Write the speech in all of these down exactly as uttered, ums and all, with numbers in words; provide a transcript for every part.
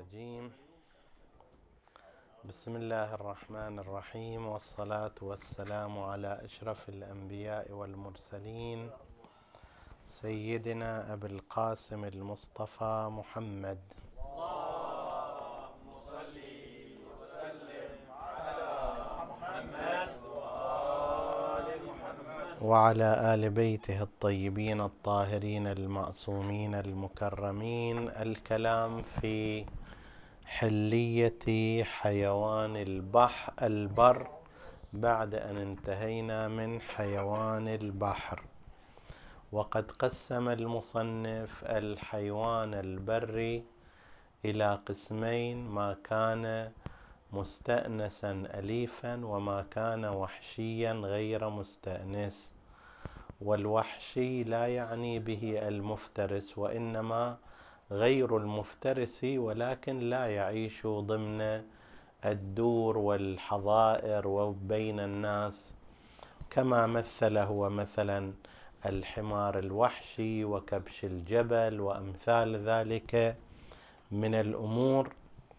الرجيم. بسم الله الرحمن الرحيم، والصلاة والسلام على أشرف الأنبياء والمرسلين سيدنا أبي القاسم المصطفى محمد، اللهم صل وسلم على محمد وآل محمد وعلى آل بيته الطيبين الطاهرين المعصومين المكرمين. الكلام في حلية حيوان البحر البر بعد أن انتهينا من حيوان البحر. وقد قسم المصنف الحيوان البري إلى قسمين: ما كان مستأنسا أليفا وما كان وحشيا غير مستأنس. والوحشي لا يعني به المفترس، وإنما غير المفترس ولكن لا يعيش ضمن الدور والحظائر وبين الناس، كما مثله مثلا الحمار الوحشي وكبش الجبل وأمثال ذلك من الأمور.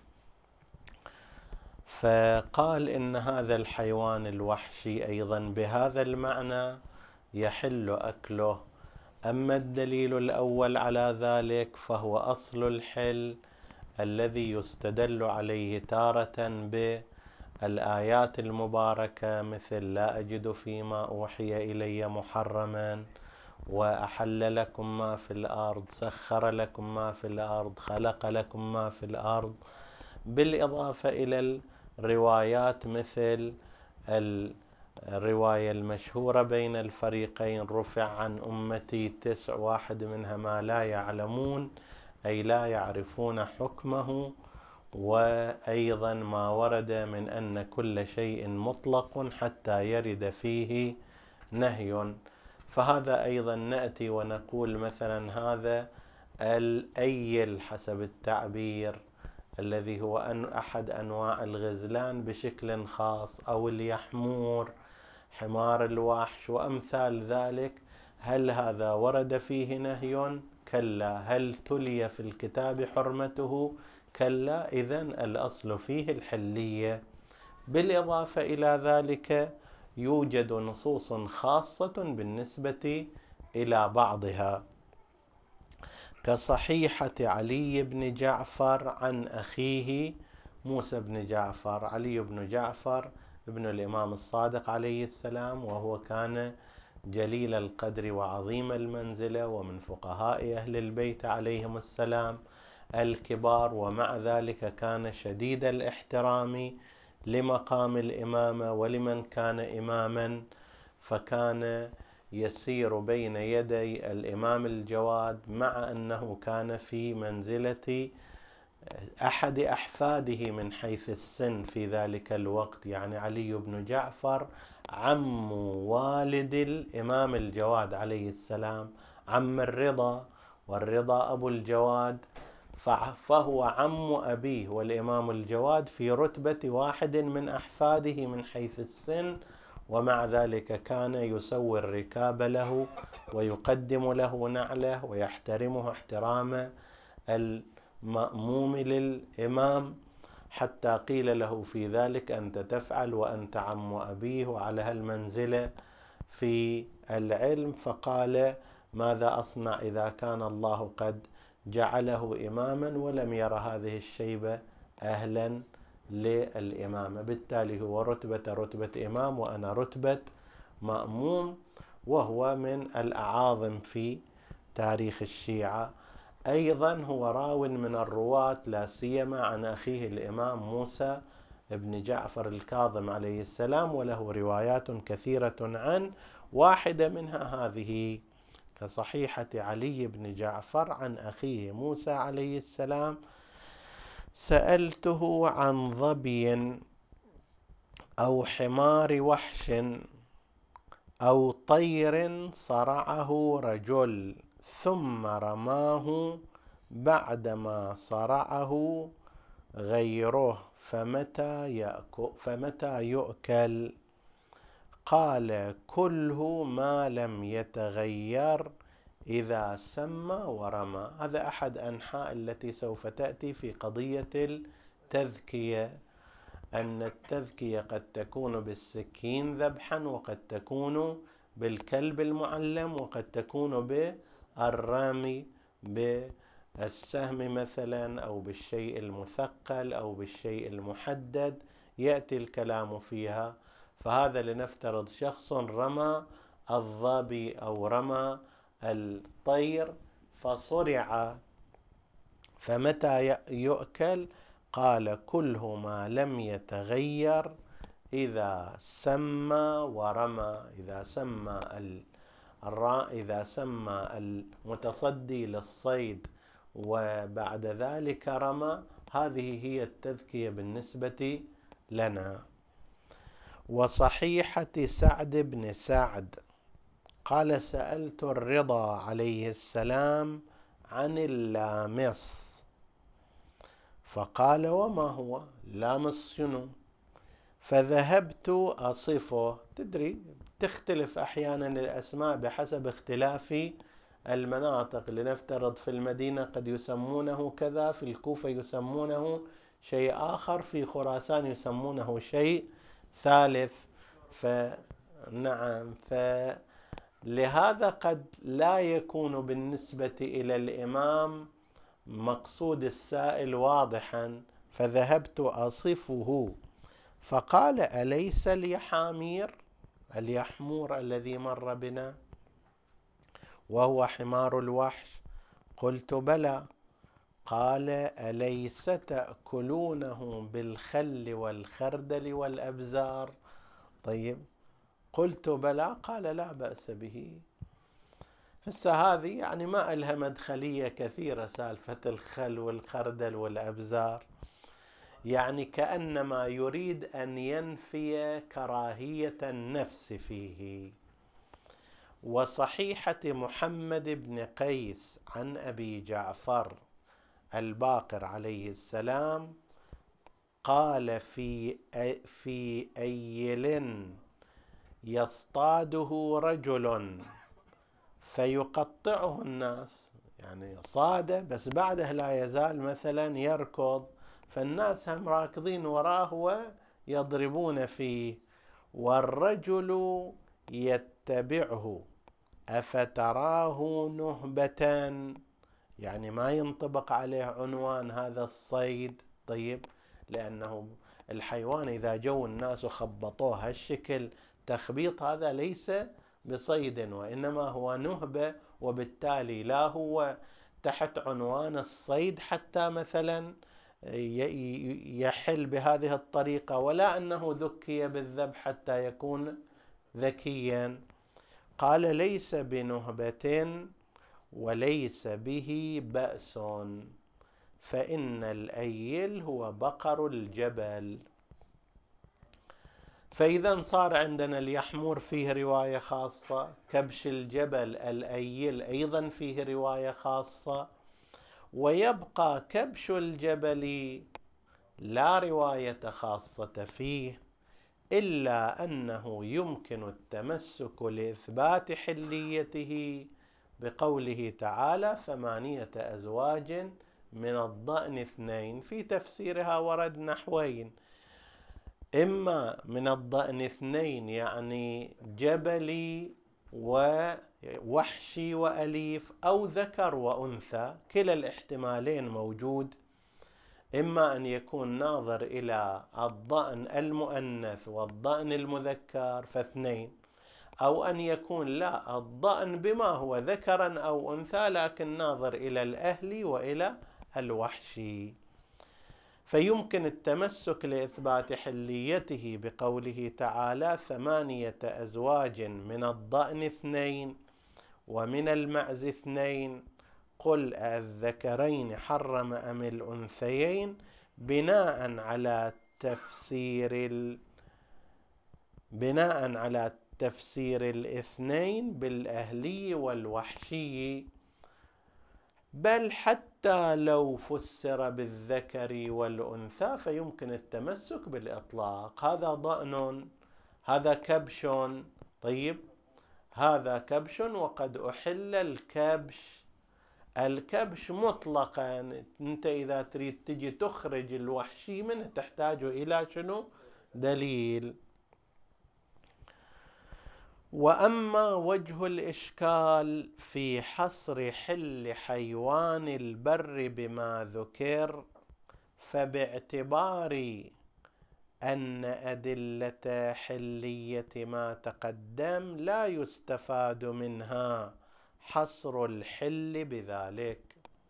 فقال إن هذا الحيوان الوحشي أيضا بهذا المعنى يحل أكله. أما الدليل الأول على ذلك فهو أصل الحل الذي يستدل عليه تارة بالآيات المباركة، مثل لا أجد فيما أوحي إلي محرما، وأحل لكم ما في الأرض، سخر لكم ما في الأرض، خلق لكم ما في الأرض، بالإضافة إلى الروايات مثل الرواية المشهورة بين الفريقين: رفع عن أمتي تسع، واحد منها ما لا يعلمون، أي لا يعرفون حكمه. وأيضا ما ورد من أن كل شيء مطلق حتى يرد فيه نهي. فهذا أيضا نأتي ونقول مثلا هذا الأيل حسب التعبير الذي هو أن أحد أنواع الغزلان بشكل خاص، أو اليحمور حمار الوحش وأمثال ذلك، هل هذا ورد فيه نهي؟ كلا. هل تلي في الكتاب حرمته؟ كلا. إذن الأصل فيه الحلية. بالإضافة إلى ذلك يوجد نصوص خاصة بالنسبة إلى بعضها، كصحيحة علي بن جعفر عن أخيه موسى بن جعفر. علي بن جعفر ابن الإمام الصادق عليه السلام، وهو كان جليل القدر وعظيم المنزلة ومن فقهاء أهل البيت عليهم السلام الكبار، ومع ذلك كان شديد الاحترام لمقام الإمامة ولمن كان إماما، فكان يسير بين يدي الإمام الجواد، مع أنه كان في منزلة أحد أحفاده من حيث السن في ذلك الوقت. يعني علي بن جعفر عم والد الإمام الجواد عليه السلام، عم الرضا، والرضا أبو الجواد، فهو عم أبيه، والإمام الجواد في رتبة واحد من أحفاده من حيث السن، ومع ذلك كان يسوي الركاب له ويقدم له نعله ويحترمه احترام المأموم للإمام، حتى قيل له في ذلك: أنت تفعل وأنت عم أبيه وعلى هالمنزلة في العلم. فقال: ماذا أصنع إذا كان الله قد جعله إماما ولم ير هذه الشيبة أهلا للإمامة؟ بالتالي هو رتبة رتبة إمام وأنا رتبة مأموم، وهو من الأعاظم في تاريخ الشيعة. أيضا هو راو من الرواة، لا سيما عن أخيه الإمام موسى ابن جعفر الكاظم عليه السلام، وله روايات كثيرة عن واحدة منها هذه، كصحيحة علي بن جعفر عن أخيه موسى عليه السلام: سألته عن ظبي أو حمار وحش أو طير صرعه رجل ثم رماه بعدما صرعه غيره، فمتى يأكل, فمتى يؤكل؟ قال: كله ما لم يتغير إذا سمى ورمى. هذا أحد أنحاء التي سوف تأتي في قضية التذكية، أن التذكية قد تكون بالسكين ذبحا، وقد تكون بالكلب المعلم، وقد تكون بالرامي بالسهم مثلا، أو بالشيء المثقل، أو بالشيء المحدد، يأتي الكلام فيها. فهذا لنفترض شخص رمى الظبي أو رمى الطير فصرع، فمتى يؤكل؟ قال: كله ما لم يتغير إذا سمى ورمى. إذا سمى الراء إذا سمى المتصدي للصيد وبعد ذلك رمى، هذه هي التذكية بالنسبة لنا. وصحيحة سعد بن سعد قال: سألت الرضا عليه السلام عن اللامص، فقال: وما هو لامص شنو؟ فذهبت أصفه. تدري تختلف أحيانا الأسماء بحسب اختلاف المناطق. لنفترض في المدينة قد يسمونه كذا، في الكوفة يسمونه شيء آخر، في خراسان يسمونه شيء ثالث. فنعم، فلهذا قد لا يكون بالنسبة إلى الإمام مقصود السائل واضحا. فذهبت أصفه، فقال: أليس اليحامير، اليحمور الذي مر بنا وهو حمار الوحش؟ قلت: بلى. قال: أليس تأكلونه بالخل والخردل والأبزار؟ طيب، قلت: بلى. قال: لا بأس به. هسه هذه يعني ما لها مدخلية كثيرة، سالفة الخل والخردل والأبزار، يعني كأنما يريد أن ينفي كراهية النفس فيه. وصحيحة محمد بن قيس عن أبي جعفر الباقر عليه السلام قال: في في أيل يصطاده رجل فيقطعه الناس، يعني صاده بس بعده لا يزال مثلا يركض، فالناس هم راكضين وراه ويضربون فيه، والرجل يتبعه أفتراه نهبة، يعني ما ينطبق عليه عنوان هذا الصيد. طيب، لأنه الحيوان إذا جو الناس وخبطوه هالشكل تخبيط، هذا ليس بصيد، وإنما هو نهبة، وبالتالي لا هو تحت عنوان الصيد حتى مثلا يحل بهذه الطريقة، ولا أنه ذكي بالذبح حتى يكون ذكيا. قال: ليس بنهبة وليس به بأس، فإن الأيل هو بقر الجبل. فإذا صار عندنا اليحمور فيه رواية خاصة، كبش الجبل الأيل أيضا فيه رواية خاصة، ويبقى كبش الجبل لا رواية خاصة فيه، إلا أنه يمكن التمسك لإثبات حليته بقوله تعالى: ثمانية أزواج من الضأن اثنين. في تفسيرها ورد نحوين: إما من الضأن اثنين يعني جبلي ووحشي وأليف، أو ذكر وأنثى، كلا الاحتمالين موجود. إما أن يكون ناظر إلى الضأن المؤنث والضأن المذكر فاثنين، أو أن يكون لا، الضأن بما هو ذكرا أو أنثى، لكن ناظر إلى الأهلي وإلى الوحشي. فيمكن التمسك لإثبات حليته بقوله تعالى: ثمانية أزواج من الضأن اثنين ومن المعز اثنين، قل الذكرين حرم أم الأنثيين، بناء على تفسير ال... بناء على تفسير الاثنين بالأهلي والوحشي. بل حتى لو فسر بالذكر والأنثى فيمكن التمسك بالإطلاق. هذا ضأن، هذا كبش، طيب، هذا كبش وقد أحل الكبش. الكبش مطلقا، أنت إذا تريد تجي تخرج الوحشي منه تحتاج إلى شنو؟ دليل. وأما وجه الإشكال في حصر حل حيوان البر بما ذكر، فباعتبار أن أدلة حلية ما تقدم لا يستفاد منها حصر الحل بذلك.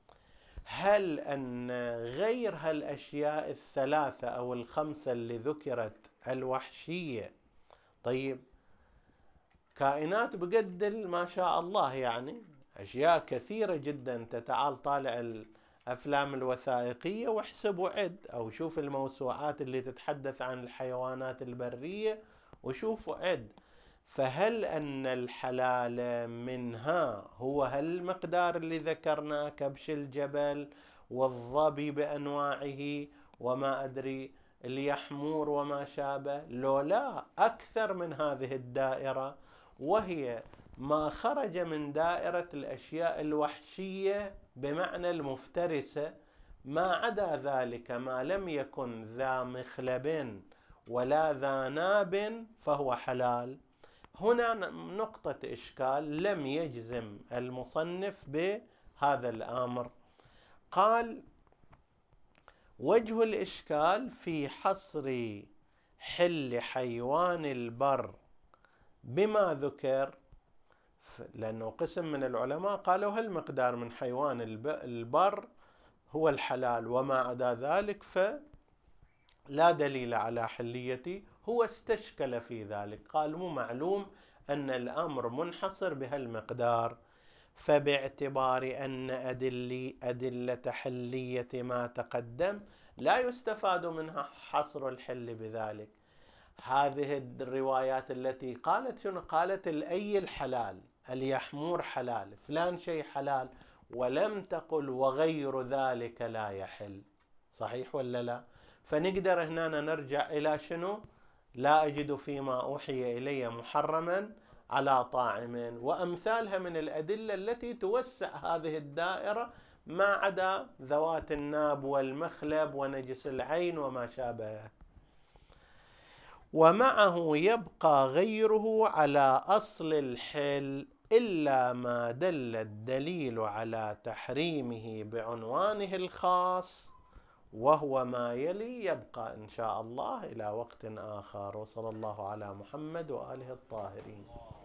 هل أن غير هالأشياء الثلاثة أو الخمسة اللي ذكرت الوحشية، طيب كائنات بقد ما شاء الله، يعني أشياء كثيرة جدا، تتعال طالع الأفلام الوثائقية واحسب وعد، أو شوف الموسوعات اللي تتحدث عن الحيوانات البرية وشوف وعد. فهل أن الحلال منها هو هالمقدار اللي ذكرناه، كبش الجبل والظبي بأنواعه وما أدري اليحمور وما شابه، لو لا أكثر من هذه الدائرة، وهي ما خرج من دائرة الأشياء الوحشية بمعنى المفترسة، ما عدا ذلك ما لم يكن ذا مخلب ولا ذا ناب فهو حلال. هنا نقطة إشكال لم يجزم المصنف بهذا الأمر. قال: وجه الإشكال في حصر حل حيوان البر بما ذكر، لأنه قسم من العلماء قالوا هالمقدار من حيوان البر هو الحلال، وما عدا ذلك فلا دليل على حليته. هو استشكل في ذلك، قال مو معلوم أن الأمر منحصر بهالمقدار، فباعتبار أن أدلة, أدلة حلية ما تقدم لا يستفاد منها حصر الحل بذلك. هذه الروايات التي قالت شنو؟ قالت الأي الحلال، اليحمور حلال، فلان شيء حلال، ولم تقل وغير ذلك لا يحل. صحيح ولا لا؟ فنقدر هنا نرجع إلى شنو؟ لا أجد فيما أوحي إلي محرما على طاعم، وأمثالها من الأدلة التي توسع هذه الدائرة ما عدا ذوات الناب والمخلب ونجس العين وما شابهه. ومعه يبقى غيره على أصل الحل إلا ما دل الدليل على تحريمه بعنوانه الخاص، وهو ما يلي. يبقى إن شاء الله إلى وقت آخر، وصلى الله على محمد وآله الطاهرين.